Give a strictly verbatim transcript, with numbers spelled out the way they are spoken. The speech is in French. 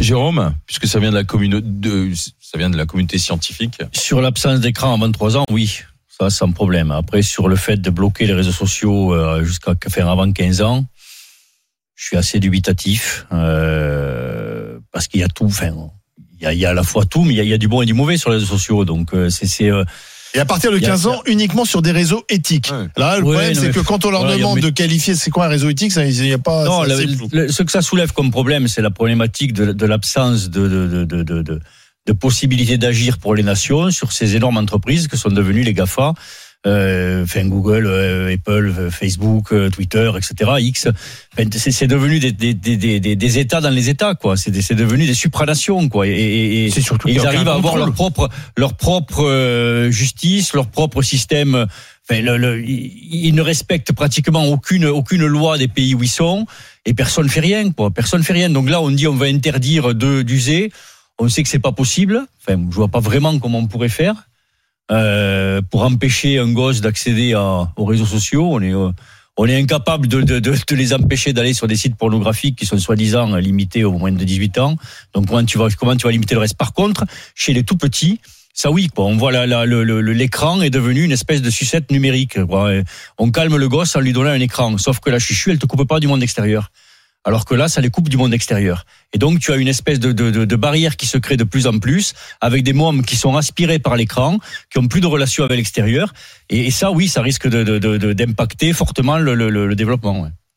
Jérôme, puisque ça vient de la communauté, de, ça vient de la communauté scientifique. Sur l'absence d'écran à vingt-trois ans, oui, ça sans problème. Après, sur le fait de bloquer les réseaux sociaux euh, jusqu'à faire avant quinze ans, je suis assez dubitatif euh, parce qu'il y a tout. Enfin, il y a, il y a à la fois tout, mais il y a, il y a du bon et du mauvais sur les réseaux sociaux. Donc euh, c'est, c'est euh, et à partir de quinze ans, uniquement sur des réseaux éthiques. Ouais. Là, le ouais, problème, c'est que quand on leur voilà, demande a, de qualifier c'est quoi un réseau éthique, ça, il n'y a pas. Non, le, le, ce que ça soulève comme problème, c'est la problématique de, de l'absence de, de, de, de, de, de possibilité d'agir pour les nations sur ces énormes entreprises que sont devenues les GAFA. Euh, enfin Google, euh, Apple, Facebook, euh, Twitter, et cetera. X, enfin, c'est, c'est devenu des, des, des, des, des États dans les États, quoi. C'est, c'est devenu des supranations, quoi. Et, et, et, c'est surtout et ils arrivent à avoir leur propre, leur propre euh, justice, leur propre système. Enfin, le, le, ils ne respectent pratiquement aucune, aucune loi des pays où ils sont, et personne ne fait rien, quoi. Personne ne fait rien. Donc là, on dit on va interdire de, d'user. On sait que c'est pas possible. Enfin, je vois pas vraiment comment on pourrait faire. Euh, pour empêcher un gosse d'accéder à, aux réseaux sociaux, on est, euh, on est incapable de, de, de, de les empêcher d'aller sur des sites pornographiques qui sont soi-disant limités au moins de dix-huit ans. Donc comment tu vas, comment tu vas limiter le reste? Par contre, chez les tout petits, ça oui, quoi. On voit là, là, le, le, l'écran est devenu une espèce de sucette numérique, quoi. On calme le gosse en lui donnant un écran. Sauf que la chuchu, elle te coupe pas du monde extérieur. Alors que là, ça les coupe du monde extérieur. Et donc, tu as une espèce de, de, de, de barrière qui se crée de plus en plus, avec des mômes qui sont aspirés par l'écran, qui ont plus de relation avec l'extérieur. Et, et ça, oui, ça risque de, de, de, d'impacter fortement le, le, le développement. Ouais.